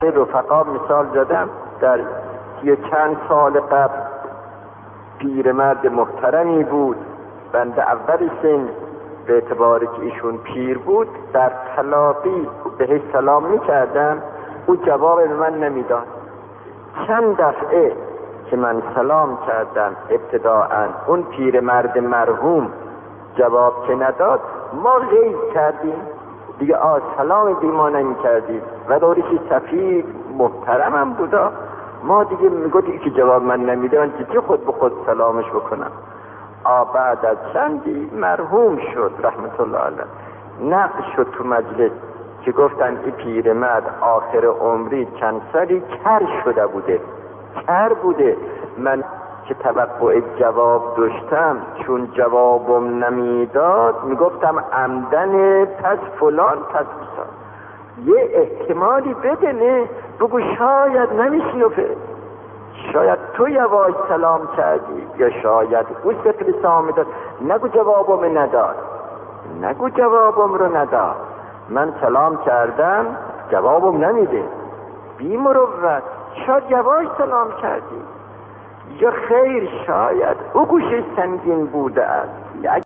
رفقا مثال زدم، در چند سال قبل پیرمرد محترمی بود، بنده اول سن به اعتباری که ایشون پیر بود در تلاقی بهش سلام میکردم، او جواب من نمیداد. چند دفعه که من سلام کردم ابتداءً اون پیرمرد مرحوم جواب که نداد، ما غیب کردیم دیگه، سلام بی ما نمی کردیم و دوری که سفید محترمم بودا، ما دیگه میگوید که جواب من نمیده، من چه خود به خود سلامش بکنم. بعد از چندی مرحوم شد رحمت الله علیه، نقل شد تو مجلس که گفتن این پیرمرد آخر عمری چند سالی کر شده بوده، کر بوده. من که توقع جواب داشتم، چون جوابم نمیداد میگفتم عمدن پس فلان پس بسان، یه احتمالی بده، نه بگو شاید نمیشنفه، شاید تو یواش سلام کردی یا شاید او سفل سلام داد، نگو جوابم نداد، نگو جوابم رو نداد، من سلام کردم جوابم نمیده، بی مروت، شاید یواش سلام کردی یا خیر شاید او گوشش سنگین بوده است.